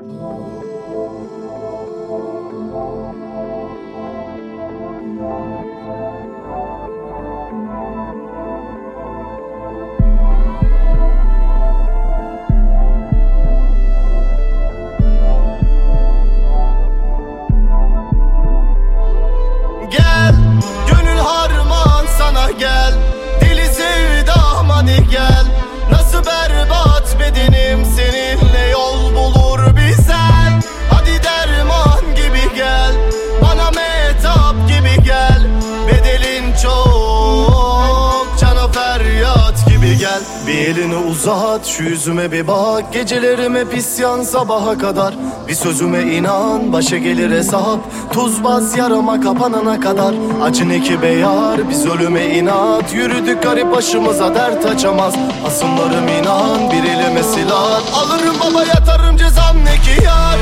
Gel, gönül harman sana gel. Deli sevdam hadi gel. Nasıl berbat bedenim seninle yol bulur bizen. Hadi derman gibi gel, bana metap gibi gel. Bedelin çok, cana feryat gibi gel. Bir elini uzat, şu yüzüme bir bak. Gecelerim hep isyan sabaha kadar. Bir sözüme inan, başa gelir hesap. Tuz bas yarama kapanana kadar. Acın ekibe yar, biz ölüme inat. Yürüdük garip başımıza dert açamaz. Asımlarım inan, bir elime silah. Alırım baba yatarım cezam ne ki yar.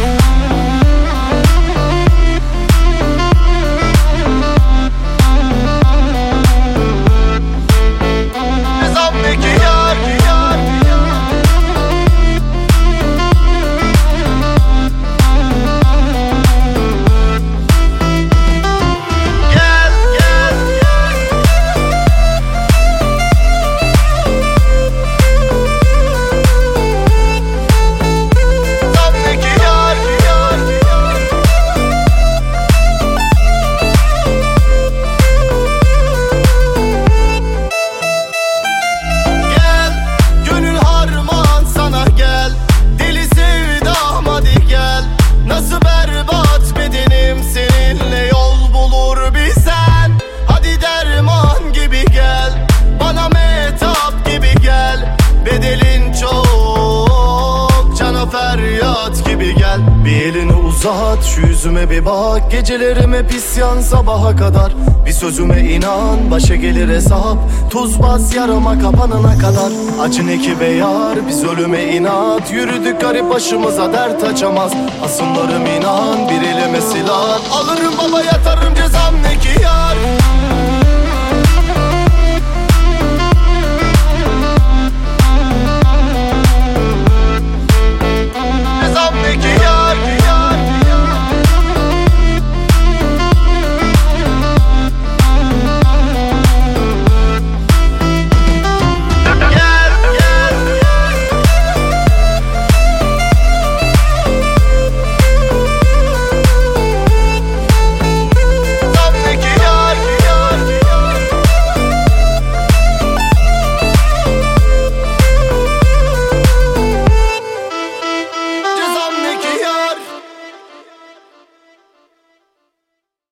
Cezam ne ki yar, yar. Nasıl berbat bedenim seninle yol bulur bizen. Hadi derman gibi gel, bana metap gibi gel. Bedelin çok, cana feryat gibi gel. Bir elini uzat, şu yüzüme bir bak. Gecelerim hep isyan sabaha kadar. Bir sözüme inan, başa gelir hesap. Tuz bas yarama kapanana kadar. Acın ekibe yar, biz ölüme inat. Yürüdük garip başımıza dert açamaz. Asımlarım inan, bir elime silah. Alırım baba yatarım cezam ne ki yar.